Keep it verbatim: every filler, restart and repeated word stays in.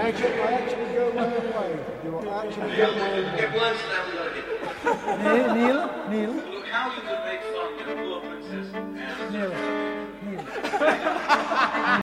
actually, I actually go my own way. Do I actually go my own way? Get worse than everybody. Neil, Neil, Neil, Look, how you could make fun of a poor princess and Neil, Neil.